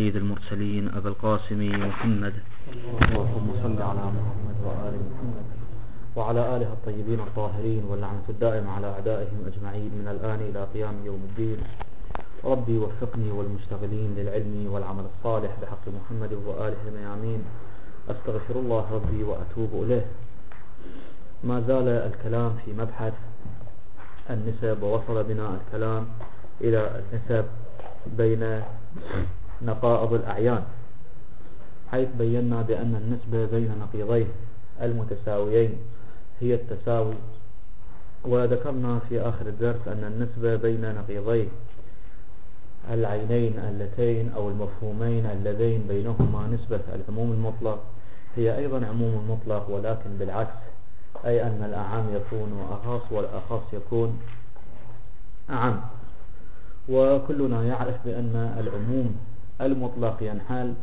سيد المرسلين أبا القاسم محمد. اللهم صل على محمد وآل محمد وعلى آله الطيبين الطاهرين، واللعنة الدائمة على أعدائهم أجمعين من الآن إلى قيام يوم الدين. ربي وفقني والمشتغلين للعلم والعمل الصالح بحق محمد وآله الميامين. أستغفر الله ربي وأتوب إليه. ما زال الكلام في مبحث النسب، ووصل بنا الكلام إلى النسب بين نقائض الأعيان، حيث بينا بأن النسبة بين نقيضيه المتساويين هي التساوي. وذكرنا في آخر الدرس أن النسبة بين نقيضي العينين اللتين أو المفهومين اللذين بينهما نسبة العموم المطلق هي أيضا عموم المطلق، ولكن بالعكس، أي أن الأعم يكون أخص والأخص يكون أعم. وكلنا يعرف بأن العموم المطلق ينحل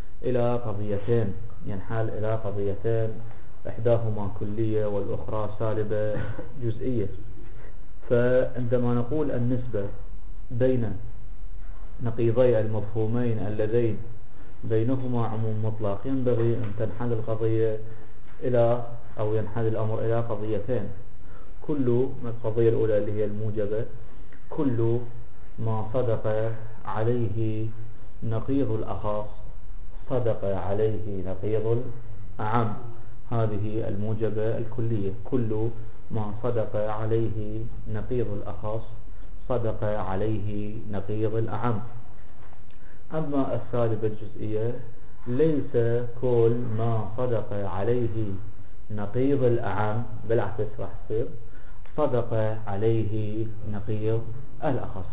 إلى قضيتين، إحداهما كلية والأخرى سالبة جزئية. فعندما نقول النسبة بين نقيضي المفهومين اللذين بينهما عموم مطلق، ينبغي أن تنحل القضية ينحل الأمر إلى قضيتين. القضية الأولى اللي هي الموجبة، كل ما صدق عليه نقيض الأخص صدق عليه نقيض الأعم. هذه الموجبة الكلية، كل ما صدق عليه نقيض الأخص صدق عليه نقيض الأعم. أما السالبة الجزئية، ليس كل ما صدق عليه نقيض الأعم، بالعكس راح يصير صدق عليه نقيض الأخص.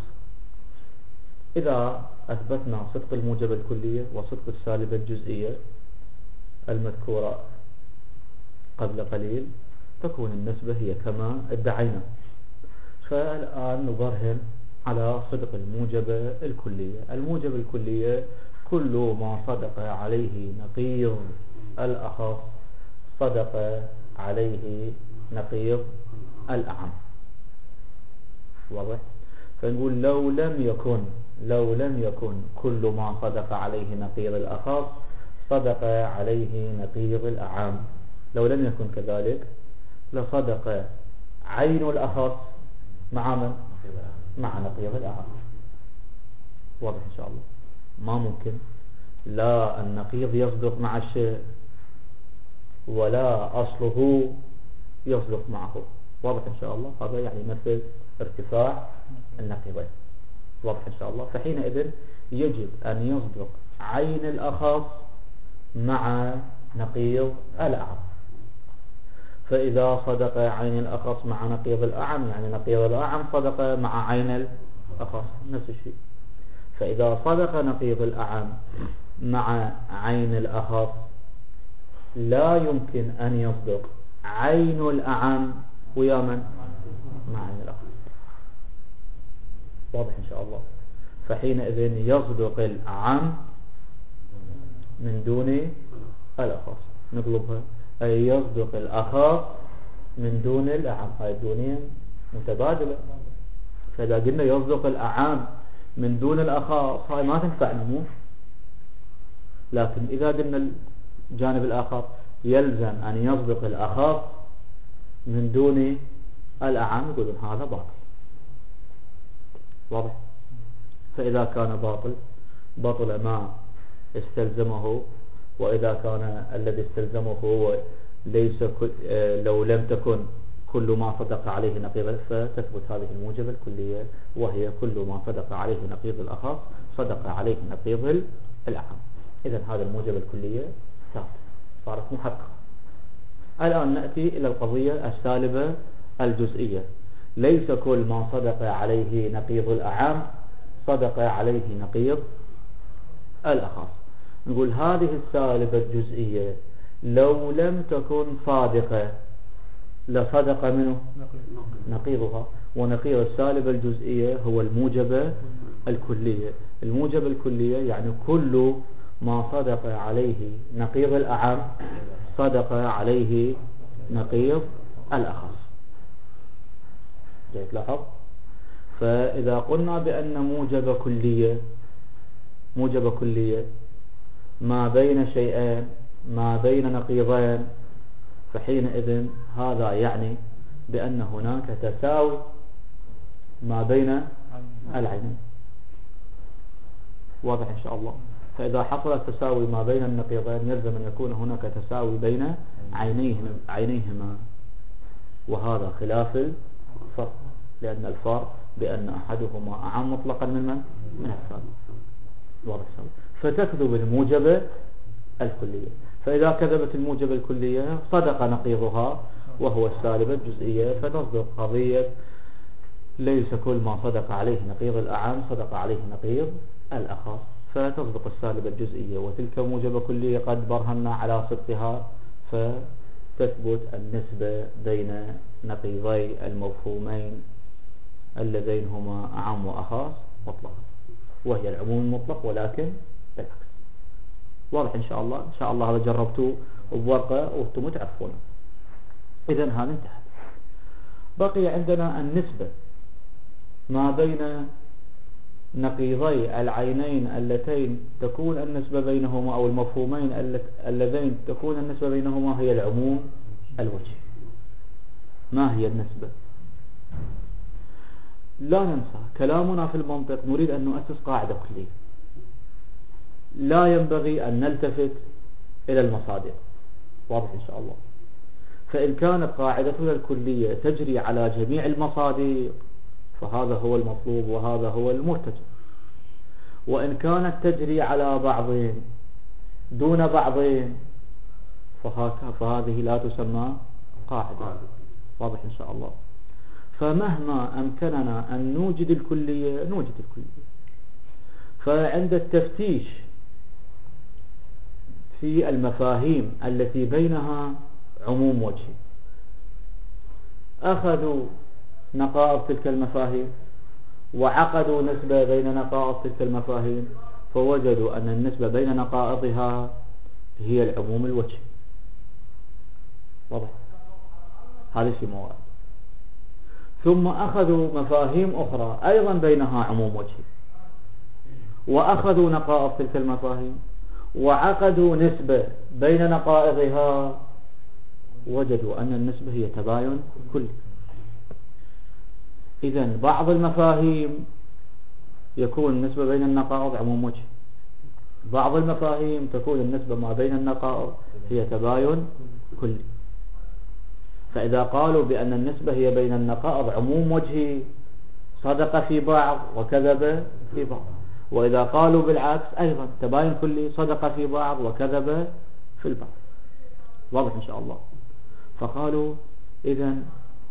إذا أثبتنا صدق الموجبة الكلية وصدق السالبة الجزئية المذكورة قبل قليل، تكون النسبة هي كما ادعينا. فالآن نبرهن على صدق الموجبة الكلية. الموجبة الكلية كل ما صدق عليه نقيض الأخص صدق عليه نقيض الأعم. واضح؟ فنقول لو لم يكن كل ما صدق عليه نقيض الأخص صدق عليه نقيض الأعم، لو لم يكن كذلك لصدق عين الأخص مع من؟ مع نقيض الأعم. واضح إن شاء الله؟ ما ممكن لا النقيض يصدق مع الشيء ولا أصله يصدق معه. واضح إن شاء الله؟ هذا يعني مثل ارتفاع النقيضين. واضح إن شاء الله؟ فحينئذ يجب أن يصدق عين الأخص مع نقيض الأعم. فإذا صدق عين الأخص مع نقيض الأعم، يعني نقيض الأعم صدق مع عين الأخص، نفس الشيء. فإذا صدق نقيض الأعم مع عين الأخص، لا يمكن أن يصدق عين الأعم ويا من؟ مع عين الأخص. واضح إن شاء الله؟ فحينئذ يصدق الأعم من دون الأخص. نقلبها، أي يصدق الأخص من دون الأعم. هاي الدونية متبادلة. فإذا قلنا يصدق الأعم من دون الأخص، هاي ما تنفع نمو. لكن إذا قلنا الجانب الآخر يلزم أن يصدق الأخص من دون الأعم، يقولون هذا باطل. واضح؟ فإذا كان بطل ما استلزمه، وإذا كان الذي استلزمه هو ليس لو لم تكن كل ما صدق عليه نقيض، فتثبت هذه الموجبة الكلية، وهي كل ما صدق عليه نقيض الأخص صدق عليه نقيض الأعم. إذن هذا الموجبة الكلية ثابتة، صارت محققة. الآن نأتي إلى القضية السالبة الجزئية. ليس كل ما صدق عليه نقيض الأعم صدق عليه نقيض الأخص. نقول هذه السالبة الجزئية لو لم تكن صادقة لصدق منه نقيضها. ونقيض السالبة الجزئية هو الموجبة الكلية. الموجبة الكلية يعني كل ما صدق عليه نقيض الأعم صدق عليه نقيض الأخص. جيد لاحظ؟ فإذا قلنا بأن موجبة كلية موجبة كلية ما بين شيئين ما بين نقيضين، فحينئذ هذا يعني بأن هناك تساوي ما بين العينين. واضح إن شاء الله. فإذا حصل التساوي ما بين النقيضين يلزم أن يكون هناك تساوي بين عينيهما، وهذا خلاف الفرق، لأن الفرق بأن أحدهما أعم مطلقا من الثاني. واضح. فتكذب الموجبة الكلية، فإذا كذبت الموجبة الكلية صدق نقيضها وهو السالبة الجزئية، فتصدق قضية ليس كل ما صدق عليه نقيض الأعم صدق عليه نقيض الأخص، فتصدق السالبة الجزئية، وتلك موجبة كلية قد برهنا على صدقها، فتثبت النسبة بين نقيضي المفهومين اللذين هما أعم وأخص مطلقا، وهي العموم المطلق ولكن بالعكس. واضح إن شاء الله. إن شاء الله هذا جربتوه بورقة وأنتم تعرفونه. إذن هذا انتهى. بقي عندنا النسبة ما بين نقيضي العينين اللتين تكون النسبة بينهما، أو المفهومين اللذين تكون النسبة بينهما هي العموم الوجهي. ما هي النسبة؟ لا ننسى كلامنا في المنطق نريد أن نؤسس قاعدة كلية، لا ينبغي أن نلتفت إلى المصادر. واضح إن شاء الله. فإن كانت قاعدتنا الكلية تجري على جميع المصادر فهذا هو المطلوب وهذا هو المرتجى، وإن كانت تجري على بعضهم دون بعضهم فهذه لا تسمى قاعدة. واضح إن شاء الله. فمهما أمكننا أن نوجد الكلية نوجد الكلية. فعند التفتيش في المفاهيم التي بينها عموم وجهي أخذوا نقائض تلك المفاهيم وعقدوا نسبة بين نقائض تلك المفاهيم، فوجدوا أن النسبة بين نقائضها هي العموم الوجهي. واضح. هذه في مواد. ثم أخذوا مفاهيم أخرى أيضا بينها عموم وجهي وأخذوا نقائض تلك المفاهيم وعقدوا نسبة بين نقائضها، وجدوا أن النسبة هي تباين كلي. إذن بعض المفاهيم يكون النسبة بين النقائض عموم وجهي، بعض المفاهيم تكون النسبة ما بين النقائض هي تباين كلي. فإذا قالوا بأن النسبة هي بين النقائض عموم وجهي صدق في بعض وكذب في بعض، وإذا قالوا بالعكس أيضا تباين كلي صدق في بعض وكذب في البعض. واضح إن شاء الله. فقالوا إذن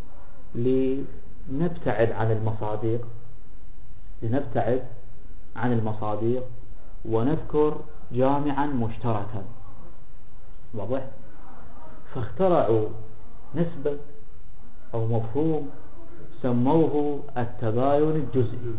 لنبتعد عن المصادق ونذكر جامعا مشتركا. واضح. فاخترعوا نسبة أو مفهوم سموه التباين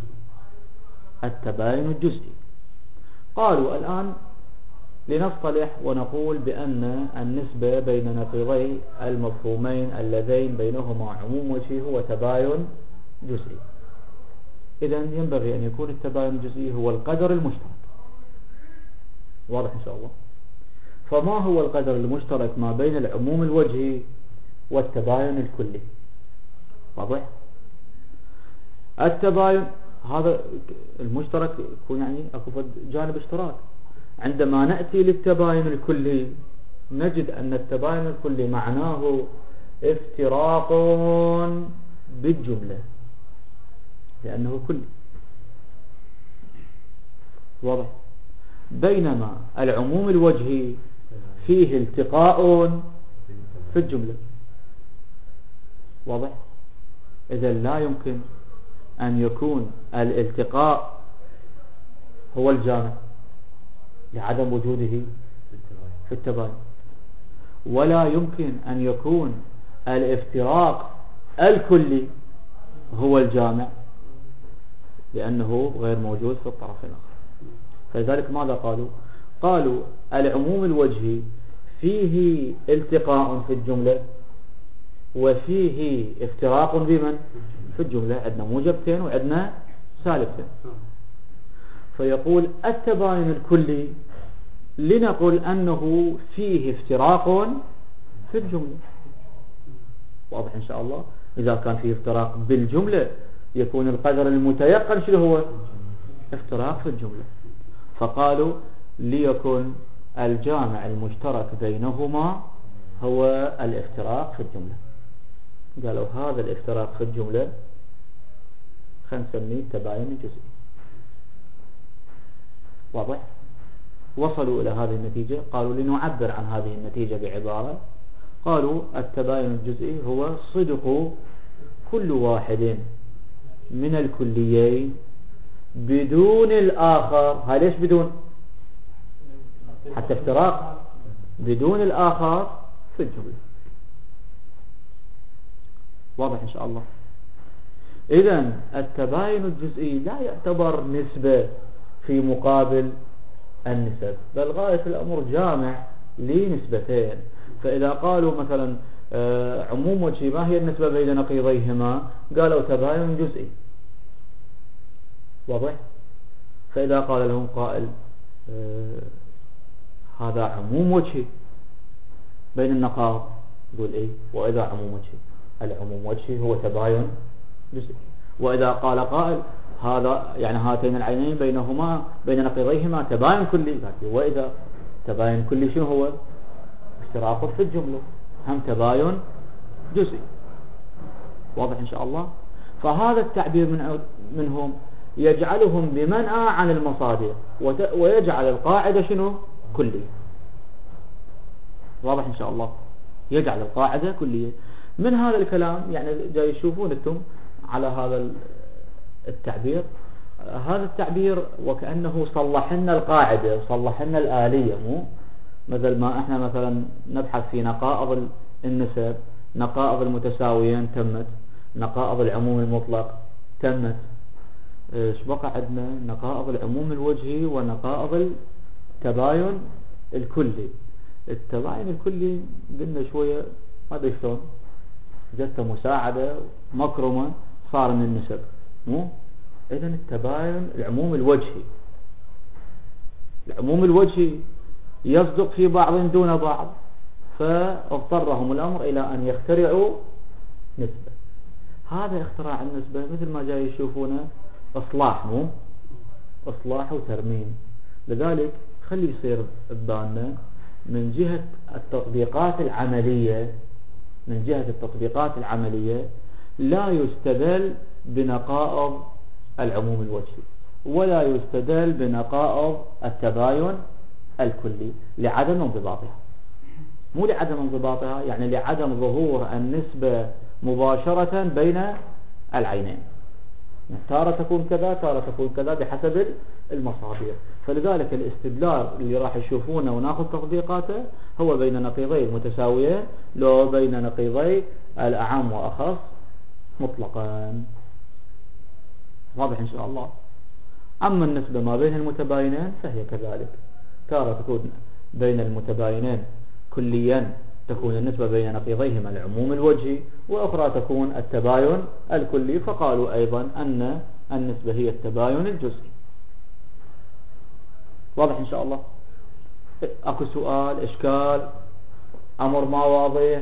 الجزئي. قالوا الآن لنصطلح ونقول بأن النسبة بين نقيضي المفهومين اللذين بينهما عموم وجهي هو تباين جزئي. إذن ينبغي أن يكون التباين الجزئي هو القدر المشترك. واضح إن شاء الله. فما هو القدر المشترك ما بين العموم الوجهي والتباين الكلي؟ واضح. التباين هذا المشترك يكون يعني اكو جانب اشتراك. عندما نأتي للتباين الكلي نجد أن التباين الكلي معناه افتراق بالجملة لأنه كلي. واضح. بينما العموم الوجهي فيه التقاء في الجملة. واضح. إذا لا يمكن أن يكون الالتقاء هو الجامع لعدم وجوده في التباين، ولا يمكن أن يكون الافتراق الكلي هو الجامع لأنه غير موجود في الطرف الآخر. فلذلك ماذا قالوا العموم الوجهي فيه التقاء في الجملة وفيه افتراق بمن في الجملة. عندنا موجبتين وعندنا سالبتين. فيقول التباين الكلي لنقول أنه فيه افتراق في الجملة. واضح إن شاء الله. إذا كان فيه افتراق بالجملة يكون القدر المتيقن شنو هو؟ افتراق في الجملة. فقالوا ليكن الجامع المشترك بينهما هو الافتراق في الجملة. قالوا هذا الافتراق في الجملة خلينا نسميه تباين جزئي. واضح؟ وصلوا إلى هذه النتيجة. قالوا لنعبر عن هذه النتيجة بعبارة، قالوا التباين الجزئي هو صدق كل واحد من الكليين بدون الآخر. هاي ليش بدون؟ حتى افتراق بدون الآخر في الجملة. واضح إن شاء الله. إذن التباين الجزئي لا يعتبر نسبة في مقابل النسب، بل غاية الأمر جامع لنسبتين. فإذا قالوا مثلا عموم وجهي ما هي النسبة بين نقيضيهما؟ قالوا تباين جزئي. واضح؟ فإذا قال لهم قائل هذا عموم وجهي بين النقاض، يقول إيه؟ وإذا عموم وجهي، العموم وجهي هو تباين جزئي. وإذا قال قائل هذا يعني هاتين العينين بينهما بين نقيضيهما تباين كلي، وإذا تباين كلي شنو هو؟ اشتراك في الجملة، هم تباين جزئي. واضح إن شاء الله. فهذا التعبير منهم يجعلهم بمنأى عن المصادر ويجعل القاعدة شنو؟ كلية. واضح إن شاء الله. يجعل القاعدة كلية. من هذا الكلام يعني جاي يشوفون انتم على هذا التعبير، هذا التعبير وكأنه صلح لنا القاعدة وصلح لنا الآلية، مو مثل ما احنا مثلا نبحث في نقائض النسب، نقائض المتساويين تمت، نقائض العموم المطلق تمت، ايش بقى عندنا؟ نقائض العموم الوجهي ونقائض التباين الكلي. التباين الكلي قلنا شوية ما ادري شلون جت مساعدة مكرمة صار من النسب، مو؟ إذن التباين العموم الوجهي، العموم الوجهي يصدق في بعض دون بعض، فاضطرهم الأمر إلى أن يخترعوا نسبة. هذا اختراع النسبة مثل ما جاي يشوفونه إصلاح، مو؟ إصلاح وترميم. لذلك خلي يصير ببالنا من جهة التطبيقات العملية، من جهة التطبيقات العملية لا يستدل بنقائض العموم الوجهي ولا يستدل بنقائض التباين الكلي لعدم انضباطها. مو لعدم انضباطها، يعني لعدم ظهور النسبة مباشرة بين العينين، تارة تكون كذا تارة تكون كذا بحسب المصادر. فلذلك الاستدلال اللي راح يشوفونه وناخذ تطبيقاته هو بين نقيضي المتساويين لو بين نقيضي الأعم وأخص مطلقا. واضح إن شاء الله. أما النسبة ما بين المتباينين فهي كذلك، تارة تكون بين المتباينين كليا تكون النسبة بين نقيضيهما العموم الوجهي، وأخرى تكون التباين الكلي. فقالوا أيضا أن النسبة هي التباين الجزئي. واضح إن شاء الله. أكو سؤال إشكال أمر ما واضح؟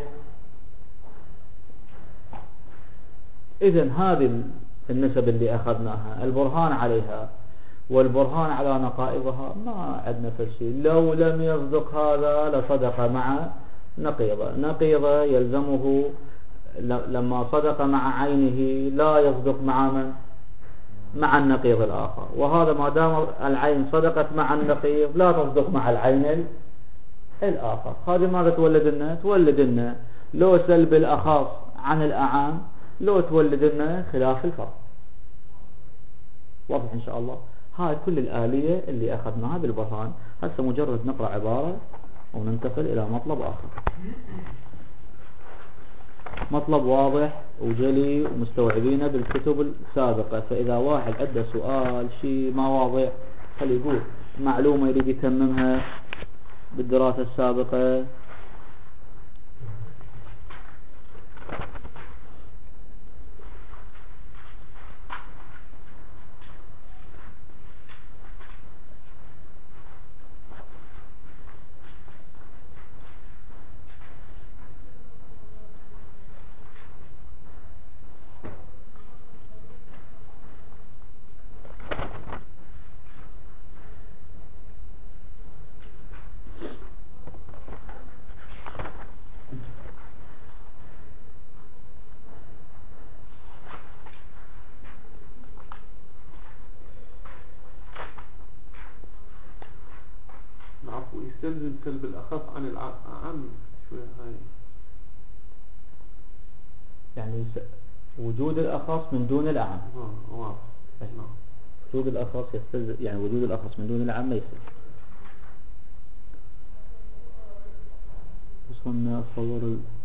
إذن هذه النسب اللي أخذناها البرهان عليها والبرهان على نقائضها ما عندنا شيء. لو لم يصدق هذا لصدق مع نقيضة، نقيضة يلزمه لما صدق مع عينه لا يصدق مع من؟ مع النقيض الآخر. وهذا ما دام العين صدقت مع النقيض لا تصدق مع العين الآخر. هذا ماذا تولد لنا؟ تولد لنا لو سلب الأخص عن الأعام، لو تولد لنا خلاف الفرق. واضح إن شاء الله. هاي كل الآلية اللي أخذناها بالبرهان. هسه مجرد نقرأ عبارة وننتقل إلى مطلب آخر، مطلب واضح وجلي ومستوعبينه بالكتب السابقة. فإذا واحد عنده سؤال شيء ما واضح خلي يقول معلومة يريد يتممها بالدراسة السابقة. ويستلزم سلب الأخف عن الأعم شوية هاي. يعني وجود الأخص من دون الأعم. واضح. نعم. وجود الأخص يستلزم، يعني وجود الأخص من دون الأعم ما يستلزم. بس هم أصور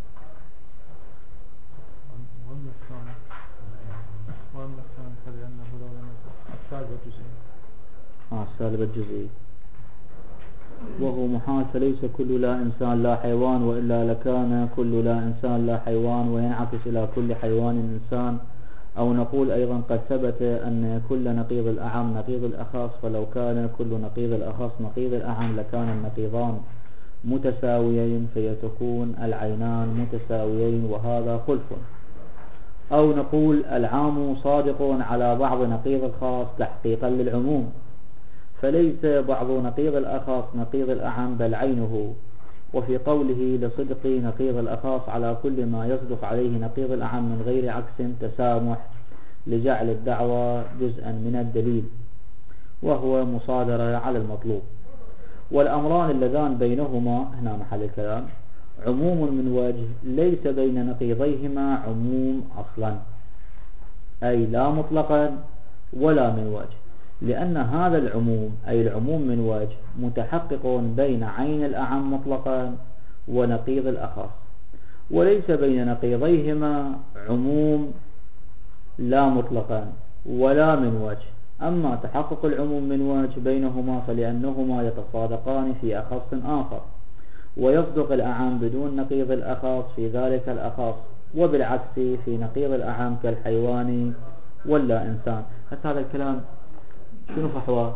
وأما الثاني فلأنه لو لم يكن السالب الجزئي. السالب الجزئي. وهو محال، فليس كل لا إنسان لا حيوان، وإلا لكان كل لا إنسان لا حيوان، وينعكس إلى كل حيوان إنسان. أو نقول أيضا قد ثبت أن كل نقيض الأعم نقيض الأخص، فلو كان كل نقيض الأخص نقيض الأعم لكان النقيضان متساويين فيتكون العينان متساويين، وهذا خلف. أو نقول العام صادق على بعض نقيض الخاص تحقيقا للعموم، فليس بعض نقيض الأخص نقيض الأعم بل عينه. وفي قوله لصدق نقيض الأخص على كل ما يصدق عليه نقيض الأعم من غير عكس تسامح لجعل الدعوة جزءا من الدليل، وهو مصادرة على المطلوب. والأمران اللذان بينهما، هنا محل الكلام، عموم من وجه ليس بين نقيضيهما عموم أصلا، أي لا مطلقا ولا من وجه، لأن هذا العموم أي العموم من وجه متحقق بين عين الأعم مطلقا ونقيض الأخص، وليس بين نقيضيهما عموم لا مطلقا ولا من وجه. أما تحقق العموم من وجه بينهما فلأنهما يتصادقان في أخص آخر، ويصدق الأعم بدون نقيض الأخص في ذلك الأخص، وبالعكس في نقيض الأعم كالحيوان ولا إنسان. هذا الكلام شنو فحواه؟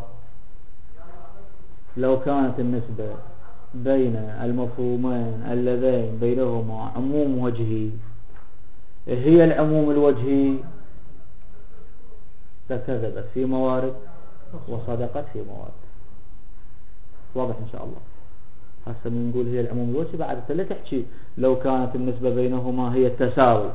لو كانت النسبة بين المفهومين اللذين بينهما عموم وجهي هي العموم الوجهي فكذبت في موارد وصدقت في موارد. واضح إن شاء الله. هسه نقول هي العموم الوجهي، بعد لا تحكي لو كانت النسبة بينهما هي التساوي،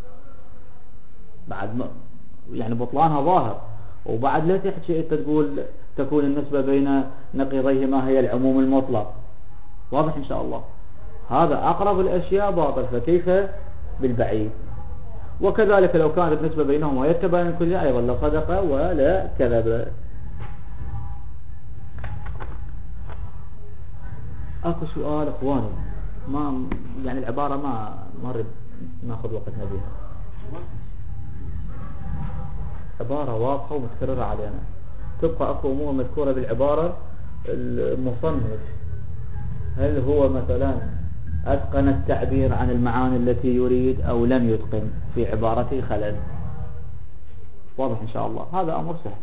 بعد يعني بطلانها ظاهر. وبعد لا تحكي انت تقول تكون النسبة بين نقيضيهما هي العموم المطلق. واضح إن شاء الله. هذا أقرب الأشياء باطل، فكيف بالبعيد؟ وكذلك لو كانت النسبة بينهما يتبين كل أيضا لا صدق ولا كذب. أكو سؤال أخواني، ما يعني العبارة ما نريد ناخذ وقتنا بها، عبارة واضحة ومتكررة علينا، تبقى أكو أمور مذكورة بالعبارة. المصنف هل هو مثلا أتقن التعبير عن المعاني التي يريد أو لم يتقن في عبارته خلل؟ واضح إن شاء الله. هذا أمر سهل،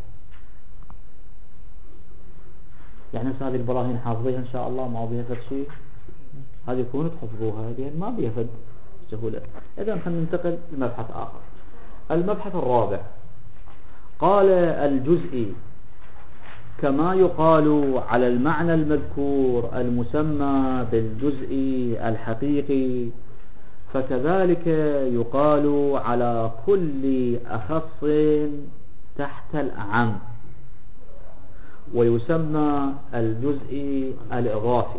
يعني هذه البراهين حافظيها إن شاء الله، ما بيها فد شيء، هذه يكونوا تحفظوها، هذه ما بيها فد سهولة. إذن خلينا ننتقل لمبحث آخر. المبحث الرابع قال الجزئي كما يقال على المعنى المذكور المسمى بالجزئي الحقيقي، فكذلك يقال على كل أخص تحت الأعم، ويسمى الجزئي الإضافي.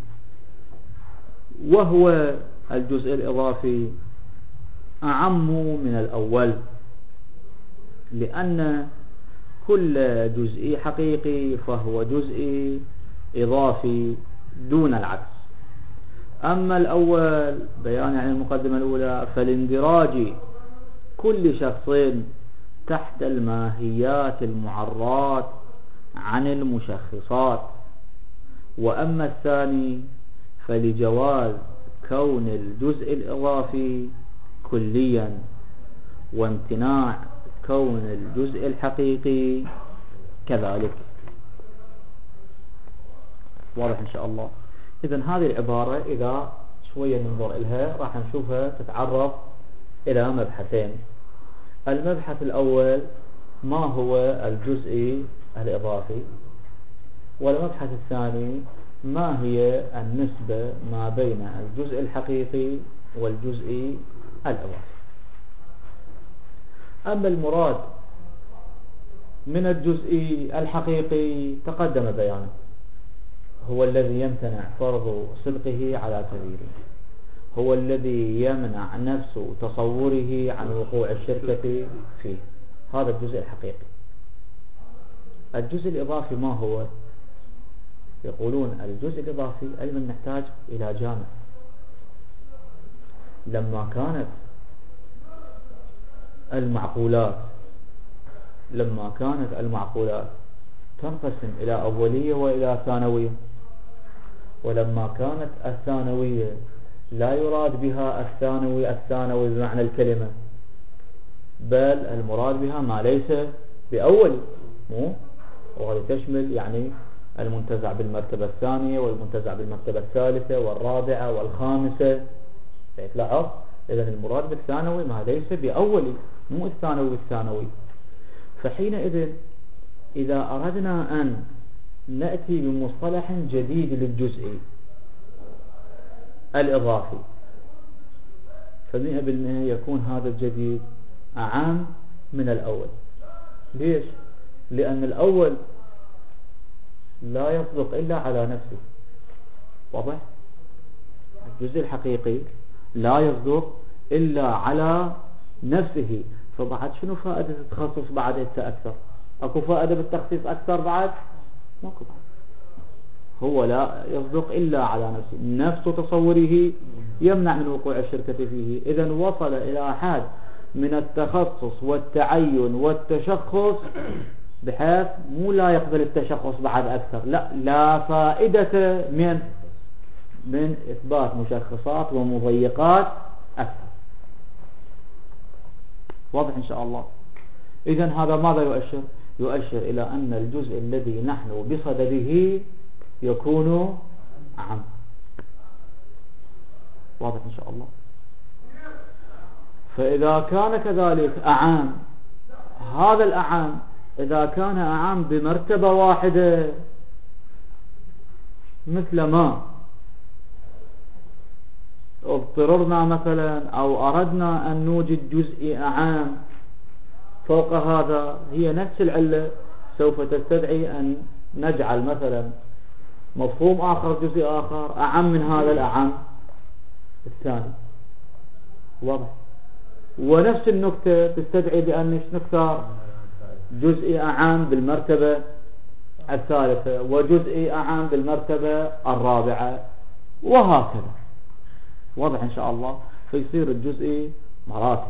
وهو الجزء الإضافي أعم من الأول، لأن كل جزئي حقيقي فهو جزئي إضافي دون العكس. أما الأول بيان عن المقدمة الأولى فالاندراج كل شخص تحت الماهيات المعرات عن المشخصات. وأما الثاني فلجواز كون الجزء الإضافي كليا وامتناع كون الجزء الحقيقي كذلك. واضح إن شاء الله. إذن هذه العبارة إذا شوية ننظر إلها راح نشوفها تتعرض إلى مبحثين. المبحث الأول ما هو الجزء الإضافي، والمبحث الثاني ما هي النسبة ما بين الجزء الحقيقي والجزء الإضافي. أما المراد من الجزء الحقيقي تقدم بيانه، هو الذي يمتنع فرض صدقه على كبيره، هو الذي يمنع نفسه تصوره عن وقوع الشركة فيه. هذا الجزء الحقيقي. الجزء الإضافي ما هو؟ يقولون الجزء الإضافي أيضا نحتاج إلى جامع. لما كانت المعقولات تنقسم إلى أولية وإلى ثانوية، ولما كانت الثانوية لا يراد بها الثانوي بمعنى الكلمة، بل المراد بها ما ليس بأولي، وهذا تشمل يعني المنتزع بالمرتبة الثانية والمنتزع بالمرتبة الثالثة والرابعة والخامسة. لاحظ، إذن المراد بالثانوي ما ليس بأولي، مو الثانوي بالثانوي. فحينئذ إذا أردنا أن نأتي بمصطلح جديد للجزء الإضافي، ف100% يكون هذا الجديد أعم من الأول. ليش؟ لأن الأول لا يصدق إلا على نفسه. واضح؟ الجزء الحقيقي لا يصدق إلا على نفسه. فبعد شنو فائدة التخصص بعد أكثر؟ أكو فائدة بالتخصيص أكثر بعد؟ ماكو بعد. هو لا يصدق إلا على نفسه، نفس تصوره يمنع من وقوع الشركة فيه. إذن وصل إلى حد من التخصص والتعين والتشخص بحيث مو لا يقبل التشخص بعد أكثر، لا فائدة من إثبات مشخصات ومضيقات أكثر. واضح إن شاء الله. إذن هذا ماذا يؤشر؟ يؤشر إلى أن الجزء الذي نحن بصدده يكون أعم. واضح إن شاء الله. فإذا كان كذلك أعام، هذا الأعام إذا كان أعام بمرتبة واحدة، مثل ما اضطررنا مثلا أو أردنا أن نوجد جزء أعام فوق هذا، هي نفس العلة سوف تستدعي أن نجعل مثلا مفهوم آخر، جزء آخر أعم من هذا الأعم الثاني. واضح؟ ونفس النكتة تستدعي بأن نختار جزء أعام بالمرتبة الثالثة وجزء أعام بالمرتبة الرابعة وهكذا. واضح إن شاء الله. فيصير الجزء مراتب،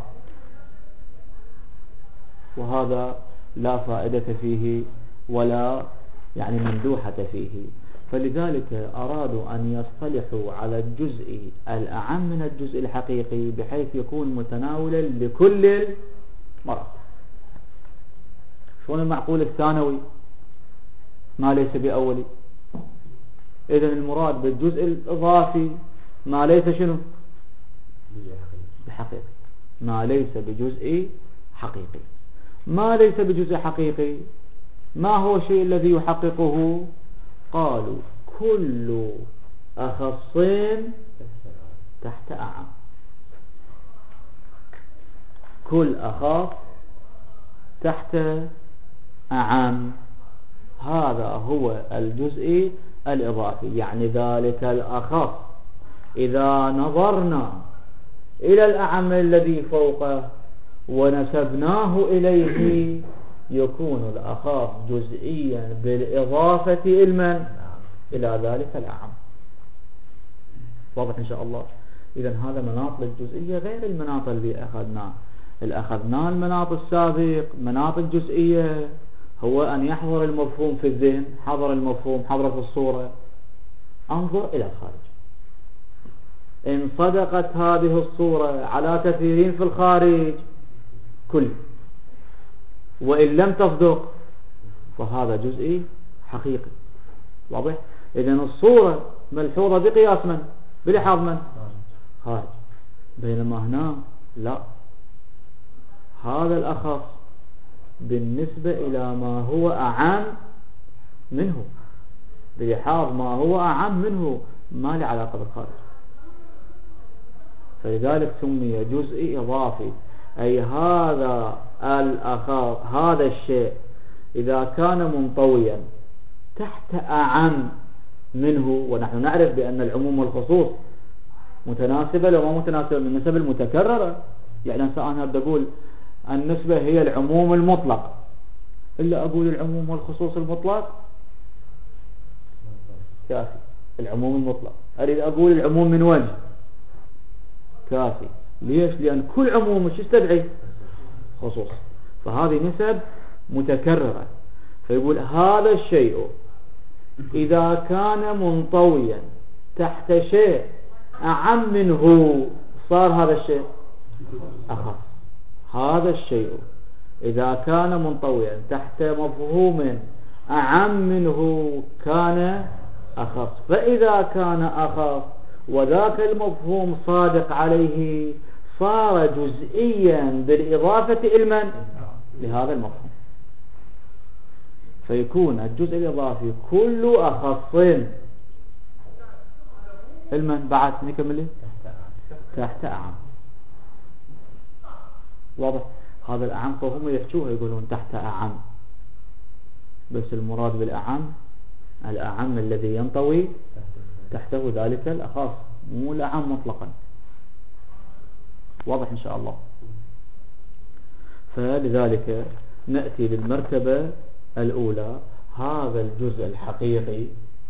وهذا لا فائدة فيه ولا يعني مندوحة فيه. فلذلك أرادوا أن يصطلحوا على الجزء الأعم من الجزء الحقيقي بحيث يكون متناولا لكل المراتب. شلون المعقول الثانوي ما ليس بأولي؟ إذن المراد بالجزء الإضافي ما ليس شنو بحقيقي، ما ليس بجزء حقيقي. ما ليس بجزء حقيقي ما هو الشيء الذي يحققه؟ قالوا كل أخصين تحت أعم. كل أخص تحت أعم، هذا هو الجزء الإضافي. يعني ذلك الأخص إذا نظرنا إلى الأعم الذي فوقه ونسبناه إليه يكون الأخص جزئيا بالإضافة إلى ذلك الأعم. واضح إن شاء الله. إذن هذا مناط الجزئية غير المناط اللي أخذناه المناط السابق مناط الجزئية هو أن يحضر المفهوم في الذهن. حضر المفهوم، حضرت الصورة، انظر إلى الخارج. إن صدقت هذه الصورة على كثيرين في الخارج كل، وإن لم تصدق فهذا جزئي حقيقي. واضح؟ إذن الصورة ملحوظة بقياس من؟ بلحاظ من؟ خارج. بينما هنا لا، هذا الأخص بالنسبة إلى ما هو أعم منه، بلحاظ ما هو أعم منه ما له علاقة بالخارج. فلذلك سمي جزء إضافي. أي هذا الأخص، هذا الشيء إذا كان منطويا تحت أعم منه. ونحن نعرف بأن العموم والخصوص متناسبة لو ما متناسبة من النسب المتكررة. يعني أنا بقول النسبة هي العموم المطلق، إلا أقول العموم والخصوص المطلق كافي. العموم المطلق أريد أقول العموم من وجه كافي. ليش؟ لأن كل عموم مش يستدعي خصوص، فهذه نسب متكررة. فيقول هذا الشيء إذا كان منطويا تحت شيء أعم منه صار هذا الشيء أخص. هذا الشيء إذا كان منطويا تحت مفهوم أعم منه كان أخص. فإذا كان أخص وذاك المفهوم صادق عليه صار جزئيا بالإضافة إلى لهذا المفهوم. فيكون الجزء الإضافي كل أخص المن بعد نكمل تحت أعم. واضح؟ هذا الأعم فهم يحكوها يقولون تحت أعم، بس المراد بالأعم الأعم الذي ينطوي تحته ذلك الأخص، مو الأعم مطلقا. واضح إن شاء الله. فلذلك نأتي للمرتبة الأولى. هذا الجزء الحقيقي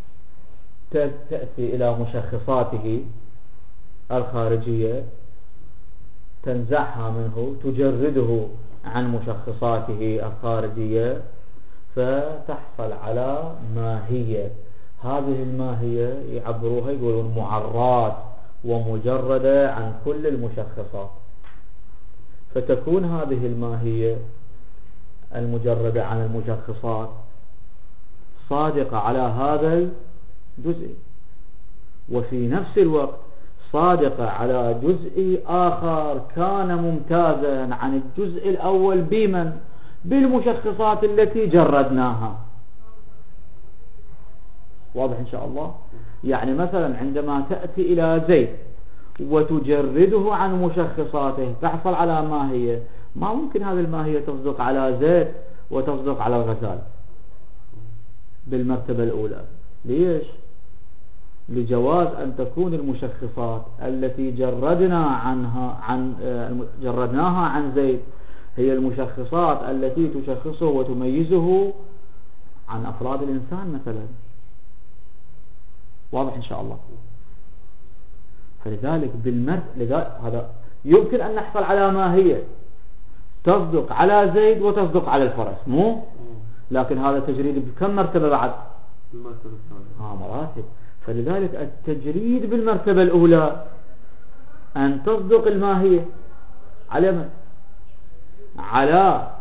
تأتي إلى مشخصاته الخارجية، تنزعها منه، تجرده عن مشخصاته الخارجية، فتحصل على ماهية. هذه الماهية يعبروها يقولون معرات ومجردة عن كل المشخصات. فتكون هذه الماهية المجردة عن المشخصات صادقة على هذا الجزء، وفي نفس الوقت صادقة على جزء آخر كان ممتازا عن الجزء الأول بمن؟ بالمشخصات التي جردناها. واضح إن شاء الله. يعني مثلا عندما تأتي إلى زيد وتجرده عن مشخصاته تحصل على ماهية، ما ممكن هذه الماهية تصدق على زيد وتصدق على الغزال بالمرتبة الأولى. ليش؟ لجواز أن تكون المشخصات التي جردناها عن زيد هي المشخصات التي تشخصه وتميزه عن أفراد الإنسان مثلا. واضح إن شاء الله. فلذلك هذا يمكن أن نحصل على ماهية تصدق على زيد وتصدق على الفرس، مو؟ لكن هذا تجريد بكم مرتبة بعد؟ المرتبة الثانية. مراتب. فلذلك التجريد بالمرتبة الأولى أن تصدق الماهية على من؟ على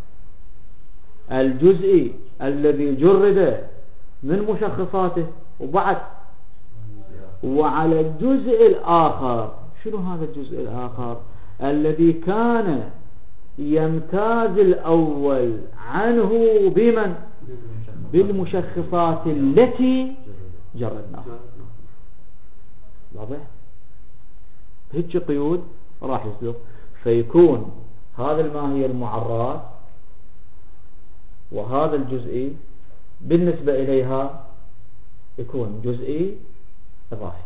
الجزء الذي جرد من مشخصاته، وبعد وعلى الجزء الآخر. شنو هذا الجزء الآخر؟ الذي كان يمتاز الأول عنه بمن؟ بالمشخصات التي جردناها. واضح؟ هيك قيود راح يصدق. فيكون هذا الماهية المعرات وهذا الجزئي بالنسبة إليها يكون جزئي إضافي.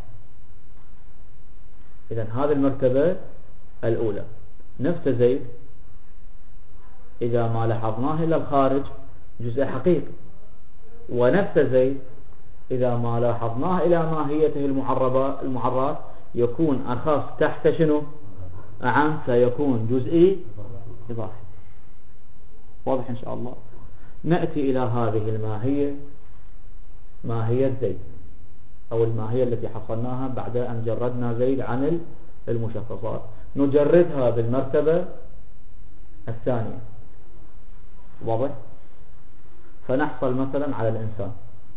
إذن هذه المرتبة الأولى. نفس زيد إذا ما لاحظناه إلى الخارج جزء حقيقي، ونفس زيد إذا ما لاحظناه إلى ماهيته المعرات يكون أخص تحت شنو؟ أعم، فيكون جزئي إضافي. واضح إن شاء الله. نأتي إلى هذه الماهية، ماهية زيد، أو الماهية التي حصلناها بعد أن جردنا زيد عن المشخصات. نجردها بالمرتبة الثانية. واضح؟ فنحصل مثلا على الإنسان،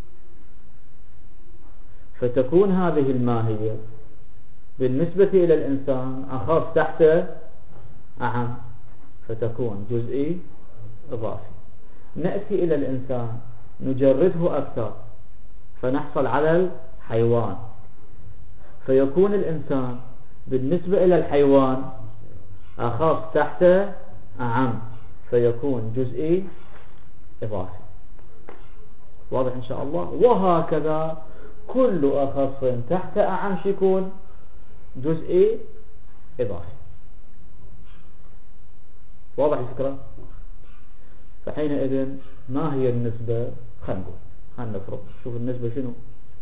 فتكون هذه الماهية بالنسبة إلى الإنسان أخص تحت أعم، فتكون جزئي إضافي. نأتي إلى الإنسان نجرده أكثر فنحصل على الحيوان، فيكون الإنسان بالنسبة إلى الحيوان أخص تحت أعم، فيكون جزئي إضافي. واضح إن شاء الله. وهكذا كل أخص تحت أعم يكون جزئي إضافي. واضح الفكرة؟ فحينئذ ما هي النسبة؟ خلينا نفرض. شوف النسبة شنو.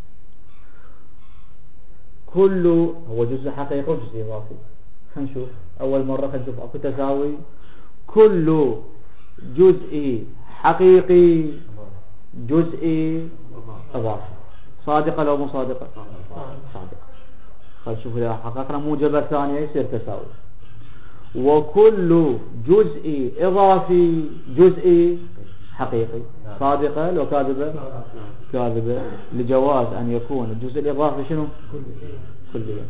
كل هو جزء حقيقي وجزء إضافي. خلينا نشوف أول مرة. خلينا نشوف أكو تساوي. كل جزء حقيقي جزء إضافي. صادقة لو مو صادقة؟ صادقة. خلينا نشوف إذا حققنا موجبة ثانية يصير تساوي. وكل جزء إضافي جزء حقيقي. صادقة لو كاذبة؟ كاذبة، لجواز أن يكون الجزء الإضافي شنو؟ كليا.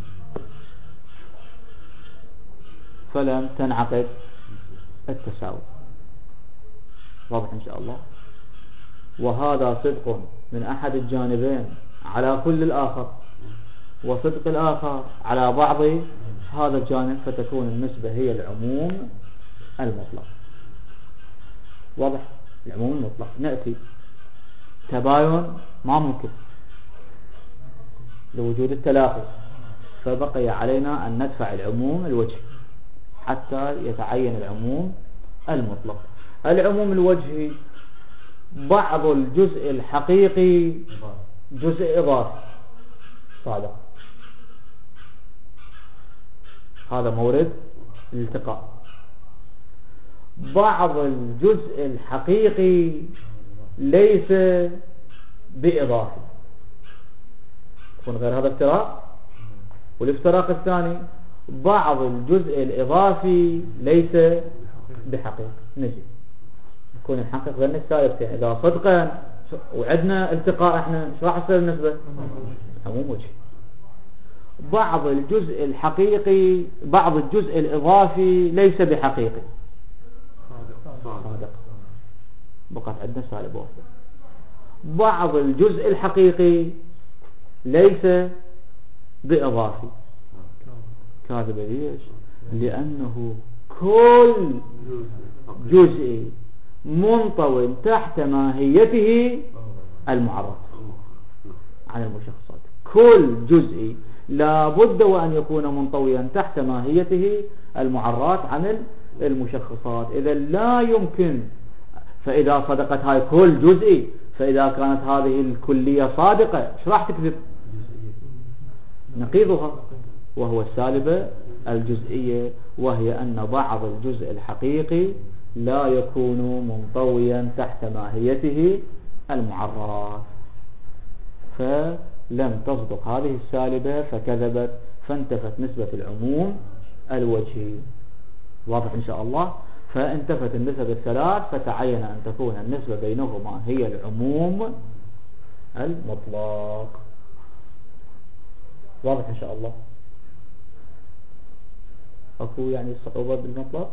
فلم تنعقد التساوي. واضح إن شاء الله. وهذا صدق من أحد الجانبين على كل الآخر، وصدق الآخر على بعض هذا الجانب، فتكون النسبة هي العموم المطلق. واضح؟ العموم المطلق. نأتي تباين ما ممكن لوجود التلاقي، فبقي علينا أن ندفع العموم الوجهي حتى يتعين العموم المطلق. العموم الوجهي بعض الجزء الحقيقي جزء إضافي صادق. هذا مورد الالتقاء. بعض الجزء الحقيقي ليس بإضافي، يكون غير هذا افتراق. والافتراق الثاني بعض الجزء الإضافي ليس بحقيقي. نجي يكون الحقيقي غير السالبتين. إذا صدقا وعدنا التقاء احنا شو راح يصير النسبة؟ عموم وجهي. بعض الجزء الحقيقي بعض الجزء الإضافي ليس بحقيقي صادق. بقت عندنا سالب واحدة. بعض الجزء الحقيقي ليس بإضافي كاذب. ليش؟ لأنه كل جزء منطوي تحت ماهيته المعرض عن المشخصات. كل جزء لا بد وأن يكون منطويا تحت ماهيته المعرات عن المشخصات. إذا لا يمكن. فإذا صدقت هاي كل جزء، فإذا كانت هذه الكلية صادقة ايش راح تكذب؟ نقيضها، وهو السالبة الجزئية، وهي أن بعض الجزء الحقيقي لا يكون منطويا تحت ماهيته المعرات. فلم تصدق هذه السالبة فكذبت، فانتفت نسبة العموم الوجهي. واضح إن شاء الله. فانتفت النسب الثلاث، فتعين أن تكون النسبة بينهما هي العموم المطلق. واضح إن شاء الله. أكو يعني صعوبة بالمطلق؟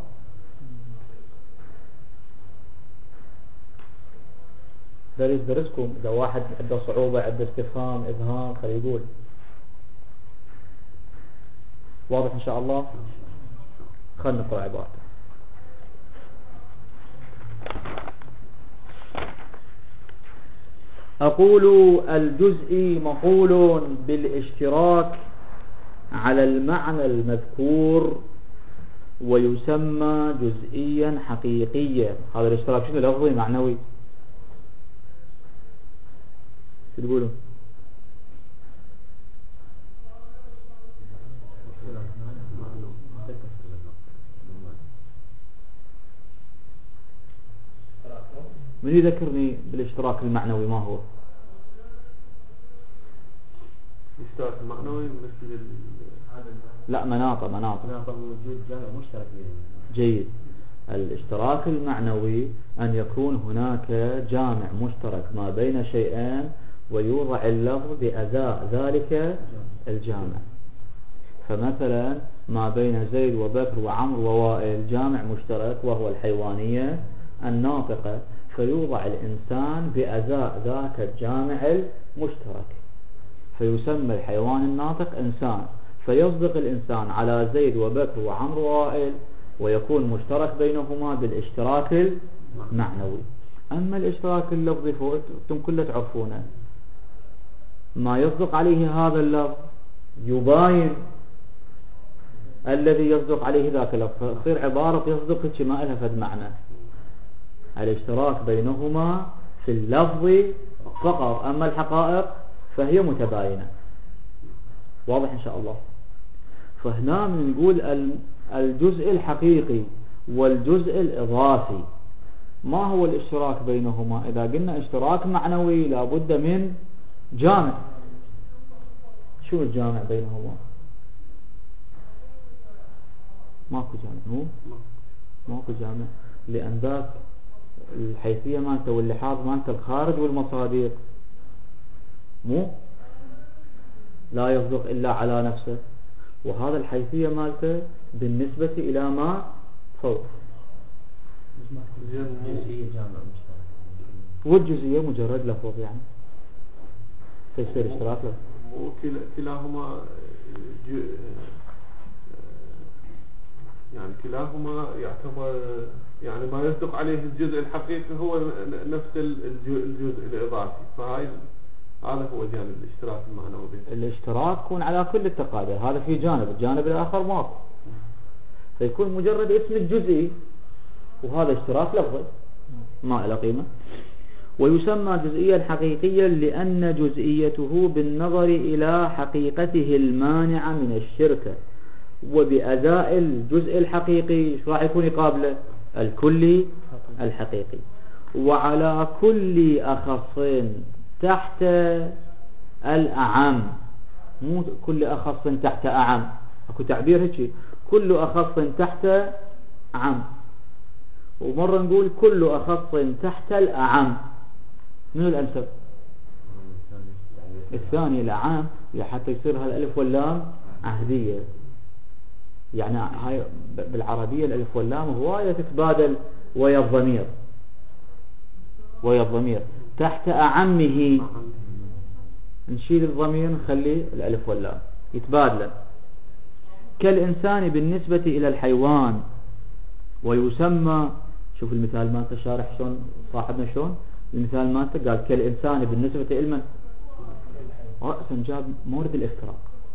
درسكم إذا واحد عنده صعوبة عنده استفهام إبهام خليه يقول. واضح إن شاء الله. خلنا نقرأ عبارته. أقول الجزء مقول بالاشتراك على المعنى المذكور ويسمى جزئيا حقيقيا. هذا الاشتراك شنو؟ لفظي معنوي. شو تقولون؟ من يذكرني بالاشتراك المعنوي ما هو؟ الاشتراك المعنوي مثل لا مناط وجود جامع مشترك. جيد. الاشتراك المعنوي أن يكون هناك جامع مشترك ما بين شيئين ويوضع اللفظ بأداء ذلك الجامع. فمثلا ما بين زيد وبكر وعمر ووائل جامع مشترك وهو الحيوانية الناطقة، فيوضع الإنسان بأداء ذاك الجامع المشترك، فيسمى الحيوان الناطق إنسان، فيصدق الإنسان على زيد وبكر وعمر ووائل، ويكون مشترك بينهما بالاشتراك المعنوي. أما الاشتراك اللفظي فأنتم كله تعرفونه، ما يصدق عليه هذا اللفظ يباين الذي يصدق عليه ذاك اللفظ، فتصير عبارة يصدق هيك ما لها فد معنى. الاشتراك بينهما في اللفظ فقط، أما الحقائق فهي متباينة. واضح إن شاء الله. فهنا نقول الجزء الحقيقي والجزء الإضافي، ما هو الاشتراك بينهما؟ إذا قلنا اشتراك معنوي لابد من جامع. شو الجامع بينهما؟ ماكو جامع. ماكو جامع، لأن ذاك الحيثية مالته واللحاظ مالته الخارج والمصادق لا يصدق إلا على نفسه، وهذا الحيثية مالته بالنسبة إلى ما فوق. الجزئية جامع والجزئية مجرد لفظ يعني فيصير اشتراك له. وكلاهما يعني كلاهما يعتبر يعني ما يصدق عليه الجزء الحقيقي هو نفس الجزء الإضافي، هذا هو جانب الاشتراك المعنوي. الاشتراك يكون على كل التقادير، هذا في جانب، الجانب الآخر ماكو، فيكون مجرد اسم الجزئي، وهذا اشتراك لفظي ما له قيمة. ويسمى جزئيا حقيقيا لأن جزئيته بالنظر إلى حقيقته المانعة من الشركة، وبأداء الجزء الحقيقي راح يكون يقابله الكلي الحقيقي. وعلى كل أخص تحت الأعم، مو كل أخص تحت أعم، اكو تعبير هيك، كل أخص تحت أعم، ومرة نقول كل أخص تحت الأعم. من الأنسب؟ الثاني الأعم، حتى يصير هالألف واللام عهدية. يعني هاي بالعربية الألف واللام هواية تتبادل ويا الضمير، ويا الضمير تحت أعمه نشيل الضمير نخلي الألف واللام يتبادل. كالإنسان بالنسبة إلى الحيوان. ويسمى، شوف المثال ما تشارح شلون صاحبنا، شلون المثال ما قال كالإنسان بالنسبة إلى من؟ رأسا جاب مورد الافتراق.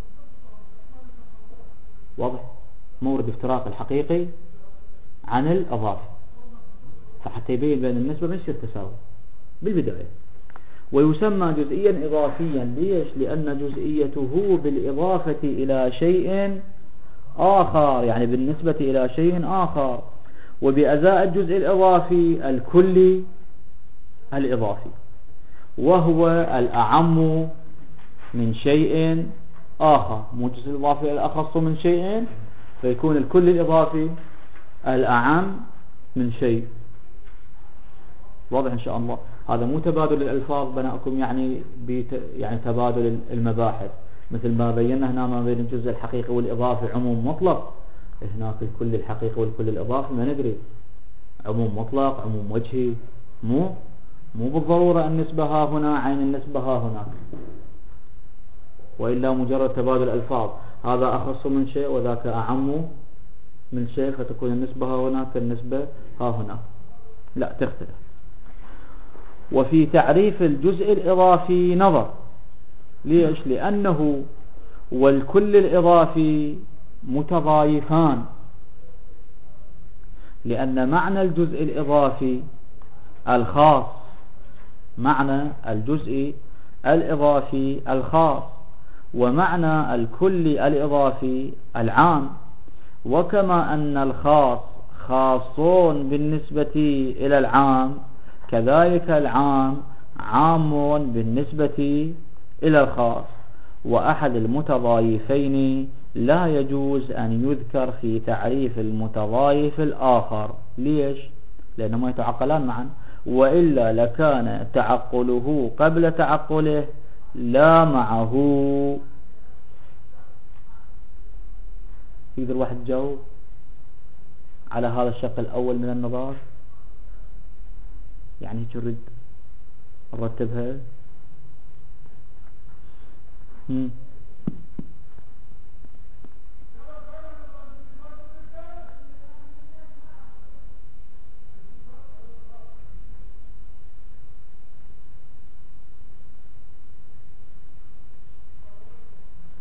واضح؟ مورد افتراق الحقيقي عن الأضافي، فحتى يبين بين النسبة ما يصير تساوي بالبداية. ويسمى جزئيا إضافيا. ليش؟ لأن جزئيته بالإضافة إلى شيء آخر، يعني بالنسبة إلى شيء آخر، وبأزاء الجزء الإضافي الكلي الإضافي، وهو الأعم من شيء آخر. مو الجزء الإضافي الأخص من شيء، فيكون الكل الإضافي الأعم من شيء. واضح إن شاء الله. هذا مو تبادل الألفاظ بناءكم يعني يعني تبادل المباحث، مثل ما بينا هنا ما بين الجزء الحقيقي والإضافي عموم مطلق، هناك الكل الحقيقي والكل الإضافي ما ندري عموم مطلق عموم وجهي، مو بالضرورة النسبة ها هنا عين النسبة ها هناك، وإلا مجرد تبادل ألفاظ، هذا أخص من شيء وذاك أعم من شيء، فتكون النسبة ها هناك النسبة ها هناك، لا تختلف. وفي تعريف الجزء الإضافي نظر. ليش؟ لأنه والكل الإضافي متضايفان، لأن معنى الجزء الإضافي الخاص معنى الجزء الإضافي الخاص، ومعنى الكل الإضافي العام. وكما أن الخاص خاصون بالنسبة إلى العام، كذلك العام عام بالنسبة إلى الخاص. وأحد المتضايفين لا يجوز أن يذكر في تعريف المتضايف الآخر. ليش؟ لأنهما يتعقلان معا، وإلا لكان تعقله قبل تعقله لا معه. يقدر واحد يجاوب على هذا الشق الأول من النظر؟ يعني تريد نرتبها.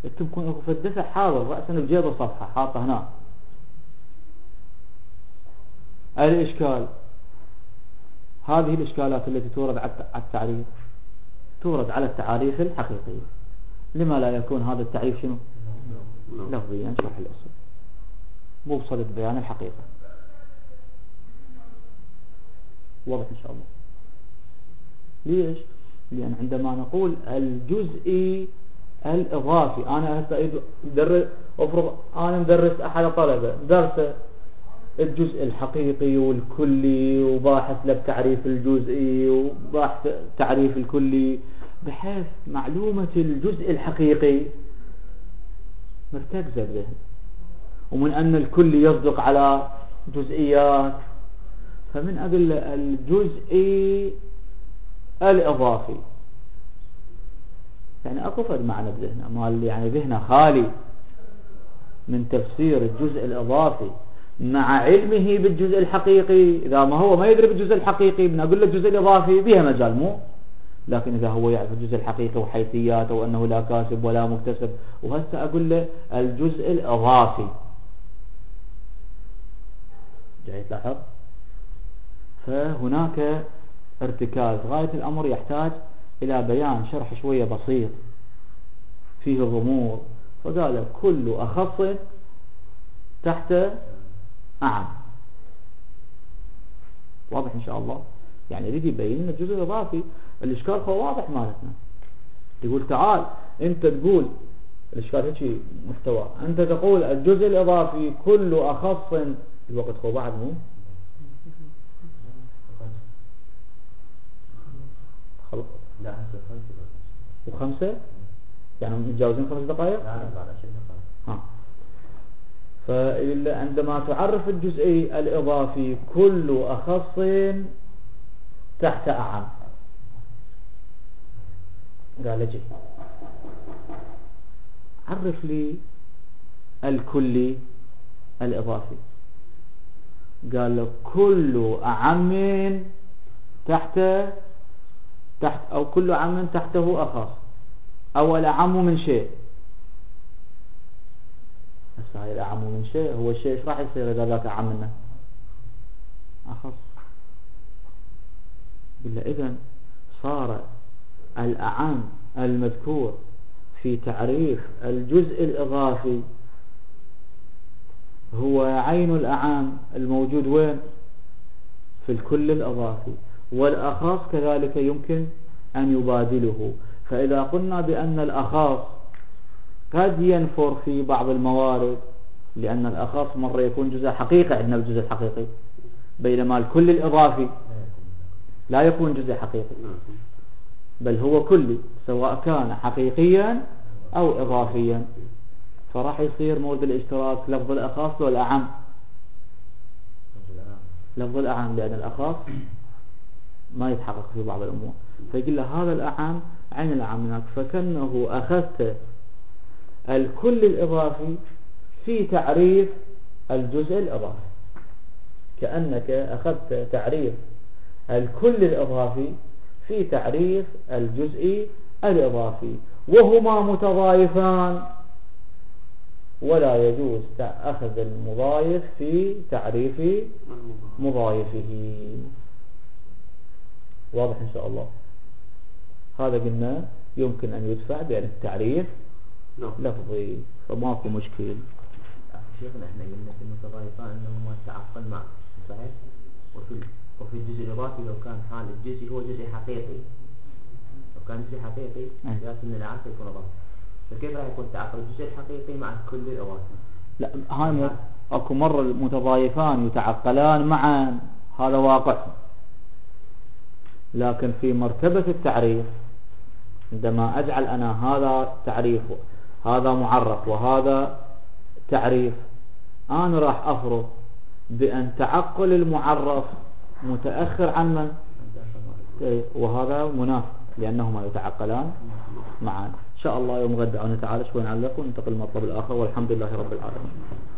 انتم تكون في الدفع حاضر رأسا بجيب صفحة حاطه هنا. الإشكال هذه الإشكالات التي تورد على التعريف تورد على التعاريف الحقيقية. لما لا يكون هذا التعريف شنو لفظيا شرح الأصل مو بصدد بيان الحقيقة. واضح إن شاء الله. ليش؟ لأن عندما نقول الجزئي الإضافي، أنا هسه أفرض أنا مدرس أحد طلبة درسه الجزء الحقيقي والكلي وباحث له بتعريف الجزئي وباحث تعريف الكلي، بحيث معلومة الجزء الحقيقي مرتكزة بذهن، ومن أن الكلي يصدق على جزئيات، فمن أجل الجزئي الإضافي يعني أكو فد معنى بذهنه، مال يعني ذهنه خالي من تفسير الجزء الإضافي مع علمه بالجزء الحقيقي. إذا ما هو ما يدري بالجزء الحقيقي بنقول له الجزء الإضافي بها مجال مو، لكن إذا هو يعرف الجزء الحقيقي وحيثياته وأنه لا كاسب ولا مكتسب، وهسه أقول له الجزء الإضافي. جاي تلاحظ؟ فهناك ارتكاز غاية الأمر يحتاج إلى بيان شرح شوية بسيط فيه غموض. فقال كل أخص تحت أعم. واضح إن شاء الله؟ يعني يريد يبين الجزء الإضافي. الإشكال هو واضح مالتنا. يقول تعال أنت تقول الإشكال هيك محتوى، أنت تقول الجزء الإضافي كل أخص، الوقت هو بعد مو خلص لا هسه 5 و5 يعني متجاوزين 5 دقائق. لا بعد 10 دقائق. فعندما تعرف الجزئي الإضافي كل أخص تحت أعم، قال جي عرف لي الكلي الإضافي. قال له كل أعم تحت أو كل عام تحته أخص أو الأعم من شيء. هسه هاي الأعم من شيء هو الشيء ايش راح يصير إذا ذاك أعم منه أخص؟ إلا إذن صار الأعم المذكور في تعريف الجزء الإضافي هو عين الأعم الموجود وين؟ في الكل الإضافي، والأخص كذلك يمكن أن يبادله. فإذا قلنا بأن الأخص قد ينفر في بعض الموارد، لأن الأخص مرة يكون جزء حقيقي عندنا بالجزء الحقيقي، بينما الكل الإضافي لا يكون جزء حقيقي بل هو كلي سواء كان حقيقيا أو إضافيا. فراح يصير مورد الاشتراك لفظ الأخص والأعم، لفظ الأعم، لأن الأخص ما يتحقق في بعض الأمور. فيقول له هذا الأعم عين الأعم هناك، فكأنه أخذت الكل الإضافي في تعريف الجزء الإضافي، كأنك أخذت تعريف الكل الإضافي في تعريف الجزء الإضافي، وهما متضايفان ولا يجوز أخذ المضايف في تعريف مضايفه. واضح إن شاء الله؟ هذا قلنا يمكن أن يدفع بأن التعريف لفظي، فماكو مشكل. شيخنا احنا قلنا في المتضايفان انهما تعقل معا، صحيح؟ وفي الجزء الإضافي لو كان حال الجزء هو جزء حقيقي، لو كان جزء حقيقي لكن العكس يكون إضافي، فكيف راح يكون تعقل الجزء الحقيقي مع الكل الإضافي؟ لا هاي اكو مرة المتضايفان يتعقلان معا، هذا واقع. لكن في مرتبة التعريف عندما أجعل أنا هذا تعريف هذا معرف وهذا تعريف، أنا راح أفرض بأن تعقل المعرف متأخر عن من؟ وهذا منافق، لأنهما يتعقلان معا. إن شاء الله يوم غد عنا تعالى شوي نعلق وننتقل للمطلب الآخر، والحمد لله رب العالمين.